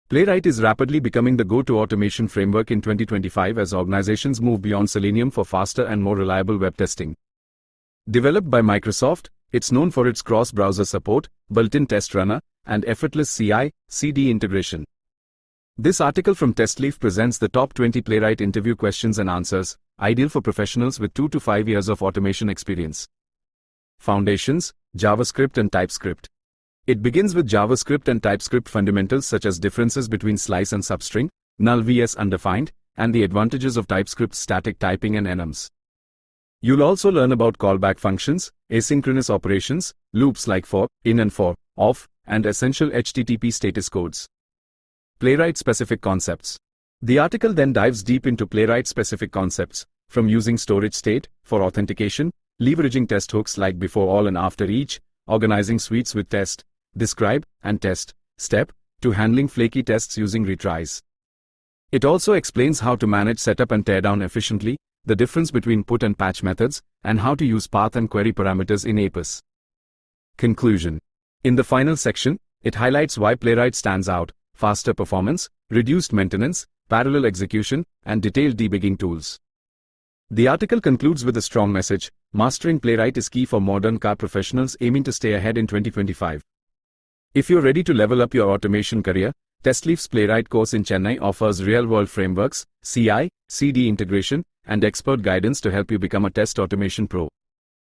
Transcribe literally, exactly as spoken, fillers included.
Playwright is rapidly becoming the go-to automation framework in twenty twenty-five as organizations move beyond Selenium for faster and more reliable web testing. Developed by Microsoft, it's known for its cross-browser support, built-in test runner, and effortless C I C D integration. This article from TestLeaf presents the top twenty Playwright interview questions and answers, ideal for professionals with two to five years of automation experience. Foundations, JavaScript and TypeScript. It begins with JavaScript and TypeScript fundamentals such as differences between slice and substring, null versus undefined, and the advantages of TypeScript's static typing and enums. You'll also learn about callback functions, asynchronous operations, loops like for, in and for, off, and essential H T T P status codes. Playwright-specific concepts. The article then dives deep into Playwright-specific concepts, from using storage state for authentication, leveraging test hooks like before all and after each, organizing suites with test, describe, and test, step, to handling flaky tests using retries. It also explains how to manage setup and teardown efficiently, the difference between put and patch methods, and how to use path and query parameters in Apis. Conclusion. In the final section, it highlights why Playwright stands out: faster performance, reduced maintenance, parallel execution, and detailed debugging tools. The article concludes with a strong message: mastering Playwright is key for modern car professionals aiming to stay ahead in twenty twenty-five. If you're ready to level up your automation career, TestLeaf's Playwright course in Chennai offers real-world frameworks, C I C D integration, and expert guidance to help you become a test automation pro.